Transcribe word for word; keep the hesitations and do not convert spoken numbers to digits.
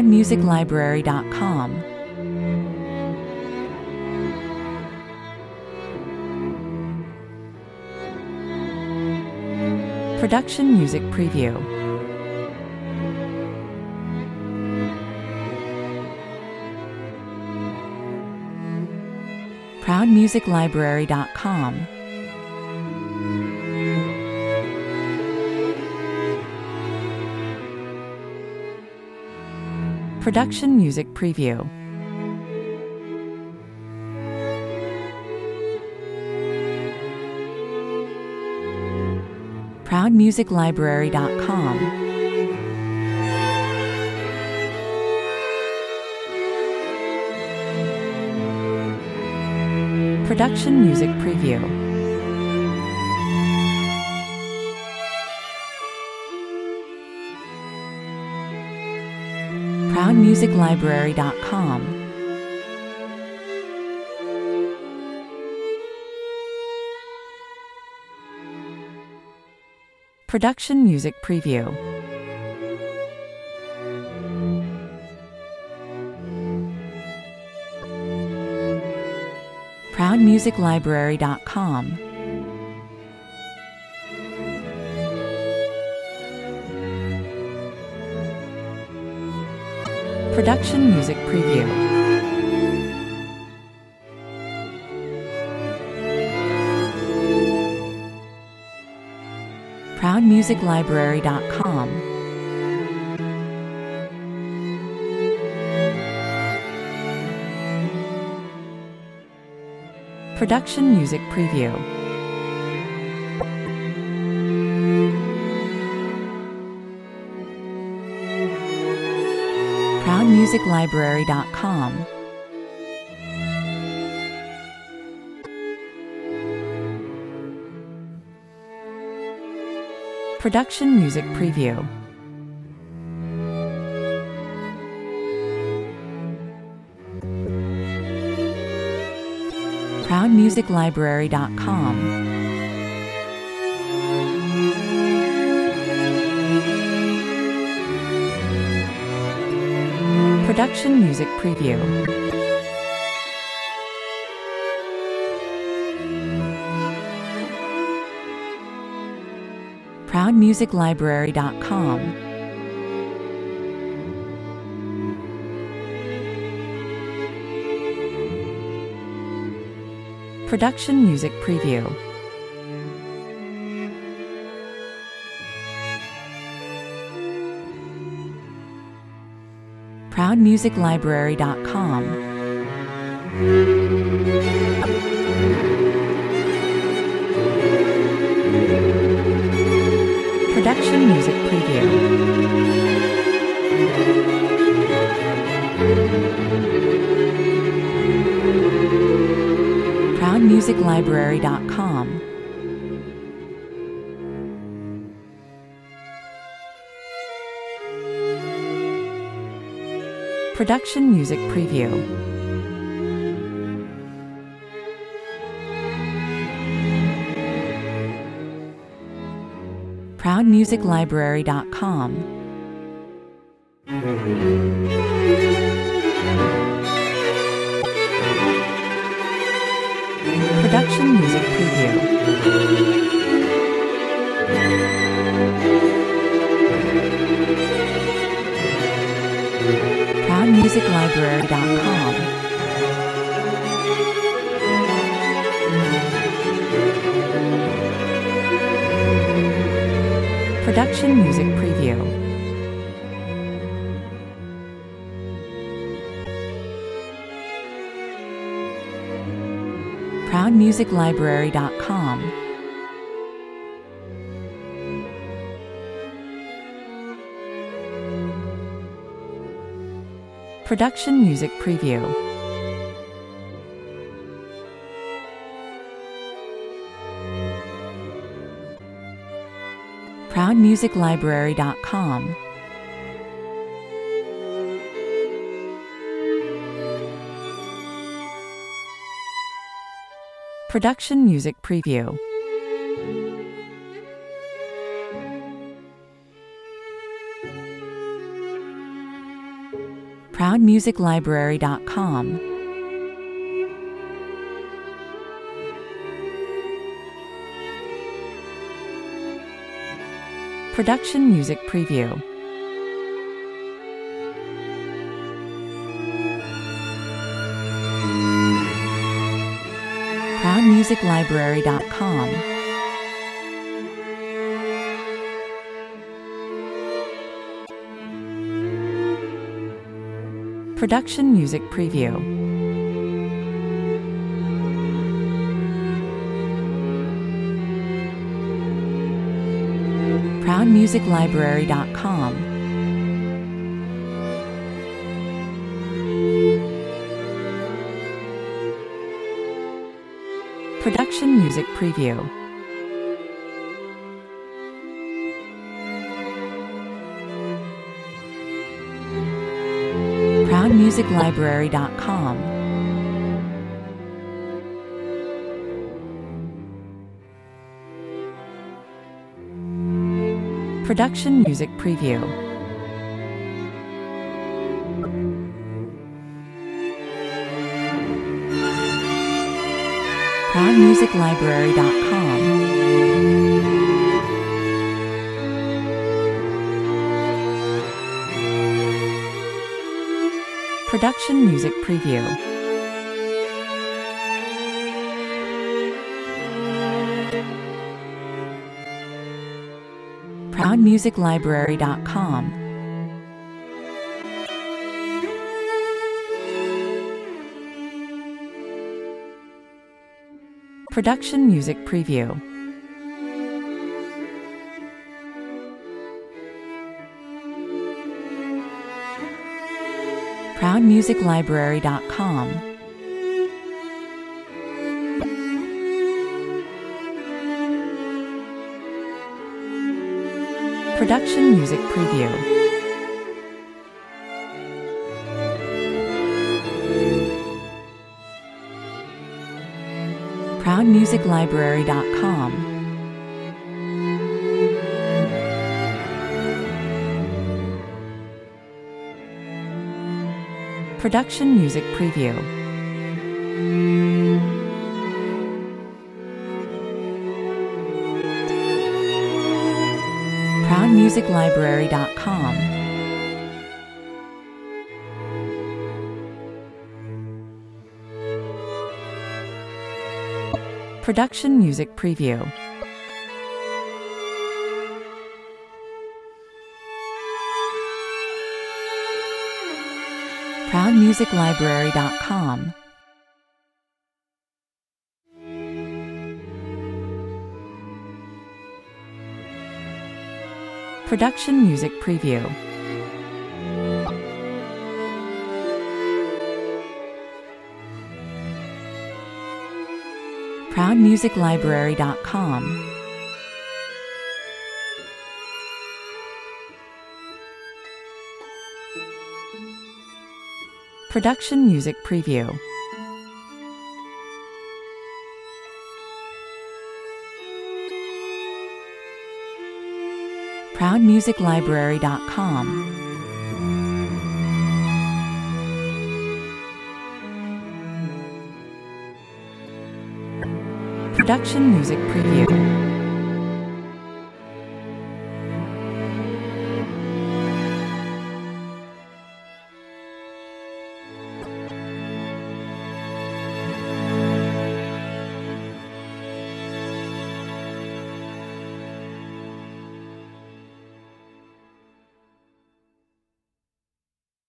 proud music library dot com. Production Music Preview. proud music library dot com. Production Music Preview. proud music library dot com. Production Music Preview. proud music library dot com. Production Music Preview. proud music library dot com. Production Music Preview. proud music library dot com. Production Music Preview. proud music library dot com. Production Music Preview. proud music library dot com. Production Music Preview. proud music library dot com. Production Music Preview. proud music library dot com. Production Music Preview. proud music library dot com. Production Music Preview. proud music library dot com. Production Music Preview. proud music library dot com. Production Music Preview. proud music library dot com. Production Music Preview. proud music library dot com. Production Music Preview. proud music library dot com, Production Music Preview. proud music library dot com, Production Music Preview. proud music library dot com, Production Music Preview. proud music library dot com, Production Music Preview. proud music library dot com, Production Music Preview. proud music library dot com, Production Music Preview. proud music library dot com, Production Music Preview. proud music library dot com, Production Music Preview. proud music library dot com, Production Music Preview. proud music library dot com, Production Music Preview. proud music library dot com, Production Music Preview. proud music library dot com, Production Music Preview.